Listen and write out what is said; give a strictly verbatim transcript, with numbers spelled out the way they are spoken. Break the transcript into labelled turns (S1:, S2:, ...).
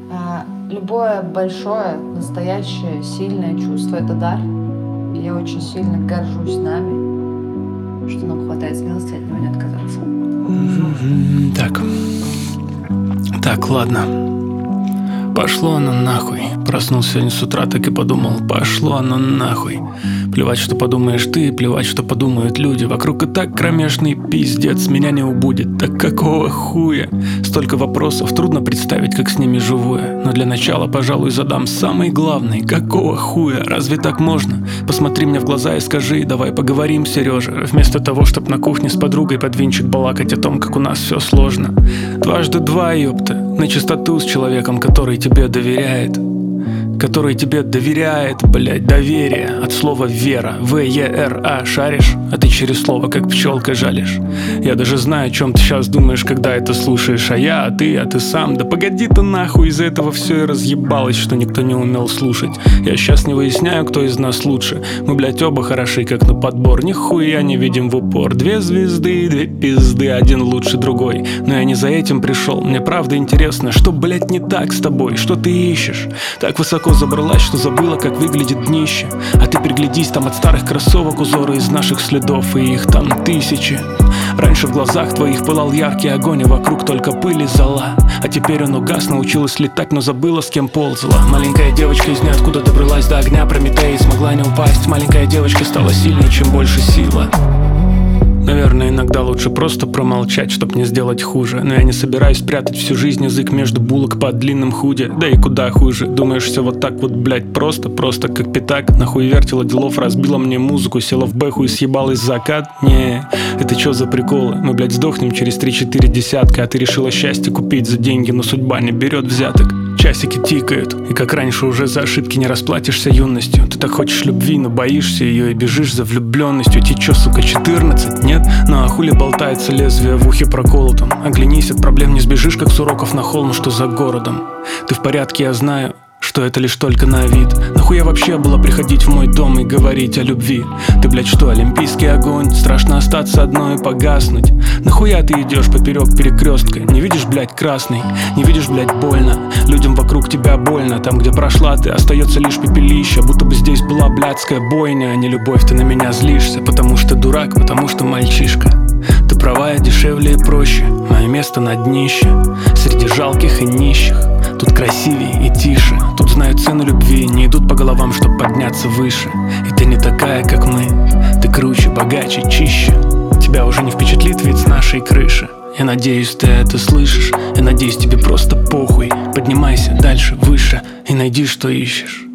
S1: А, любое большое, настоящее, сильное чувство — это дар. И я очень сильно горжусь нами, что нам хватает смелости от него не отказаться.
S2: Так. Так, ладно. Пошло оно нахуй. Проснулся сегодня с утра, так и подумал: пошло оно нахуй. Плевать, что подумаешь ты, плевать, что подумают люди. Вокруг и так кромешный пиздец, меня не убудет. Так какого хуя? Столько вопросов, трудно представить, как с ними живу я. Но для начала, пожалуй, задам самый главный: какого хуя? Разве так можно? Посмотри мне в глаза и скажи: давай поговорим, Сережа. Вместо того, чтоб на кухне с подругой под винчик балакать о том, как у нас все сложно. Дважды два, ёпта. На чистоту с человеком, который тебе доверяет. Который тебе доверяет, блять, доверие. От слова вера, В-Е-Р-А, шаришь? А ты через слово как пчелка жалишь. Я даже знаю, о чем ты сейчас думаешь, когда это слушаешь. А я, а ты, а ты сам. Да погоди ты нахуй, из-за этого все и разъебалось, что никто не умел слушать. Я сейчас не выясняю, кто из нас лучше. Мы, блять, оба хороши, как на подбор. Нихуя не видим в упор. Две звезды, две пизды, один лучше другой. Но я не за этим пришел. Мне правда интересно, что, блять, не так с тобой? Что ты ищешь? Так высоко забралась, что забыла, как выглядит днище. А ты приглядись, там от старых кроссовок узоры из наших следов, и их там тысячи. Раньше в глазах твоих пылал яркий огонь, а вокруг только пыль и зола. А теперь он угас, научилась летать, но забыла, с кем ползала. Маленькая девочка из ниоткуда добралась до огня Прометея и смогла не упасть. Маленькая девочка стала сильнее, чем больше сила. Наверное, иногда лучше просто промолчать, чтоб не сделать хуже. Но я не собираюсь прятать всю жизнь язык между булок под длинным худи. Да и куда хуже. Думаешь, все вот так вот, блять, просто, просто как пятак. Нахуй вертела делов, разбила мне музыку, села в бэху и съебалась закат. Не, это чё за приколы? Мы, блять, сдохнем через три-четыре десятка, а ты решила счастье купить за деньги, но судьба не берет взяток. Часики тикают, и как раньше уже за ошибки не расплатишься юностью. Ты так хочешь любви, но боишься ее и бежишь за влюбленностью. Тебе чё, сука, четырнадцать? Нет? Ну а хули болтается лезвие в ухе проколотом? Оглянись, от проблем не сбежишь, как с уроков на холм, что за городом. Ты в порядке, я знаю, что это лишь только на вид. Нахуя вообще было приходить в мой дом и говорить о любви? Ты, блядь, что, олимпийский огонь? Страшно остаться одной и погаснуть. Нахуя ты идешь поперек перекрестка? Не видишь, блядь, красный? Не видишь, блядь, больно? Людям вокруг тебя больно. Там, где прошла ты, остается лишь пепелище. Будто бы здесь была блядская бойня, а не любовь. Ты на меня злишься, потому что дурак, потому что мальчишка. Ты права, я дешевле и проще. Мое место на днище, среди жалких и нищих. Тут красивее и тише. Тут знают цену любви, не идут по головам, чтоб подняться выше. И ты не такая, как мы. Ты круче, богаче, чище. Тебя уже не впечатлит вид с нашей крыши. Я надеюсь, ты это слышишь. Я надеюсь, тебе просто похуй. Поднимайся дальше, выше и найди, что ищешь.